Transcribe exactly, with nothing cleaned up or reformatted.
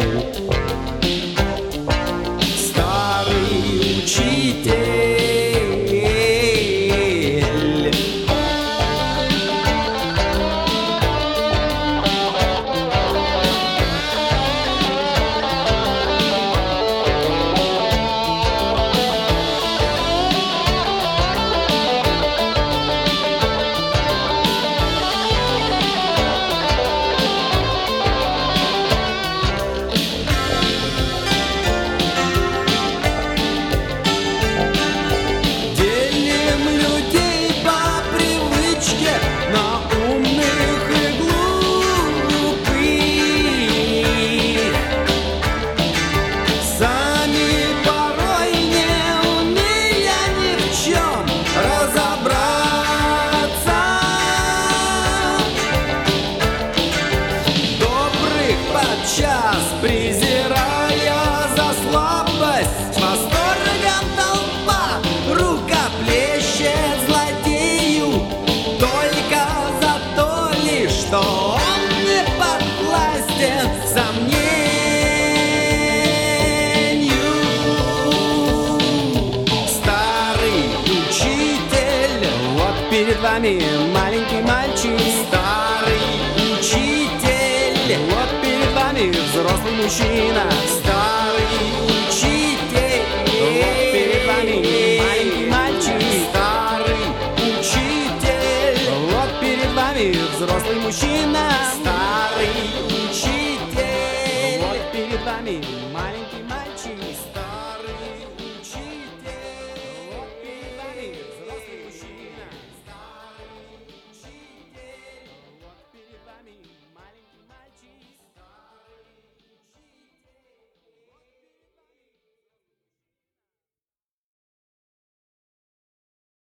Старый учитель. Час, презирая за слабость, с восторгом толпа рукоплещет злодею только за то лишь, что он не подвластен сомнению. Старый учитель, вот перед вами маленький мальчик. Старый учитель, вот перед вами взрослый мужчина. Старый учитель, вот перед вами маленький мальчик. Старый учитель, вот перед вами взрослый мужчина. Старый учитель, вот перед вами маленький мальчик.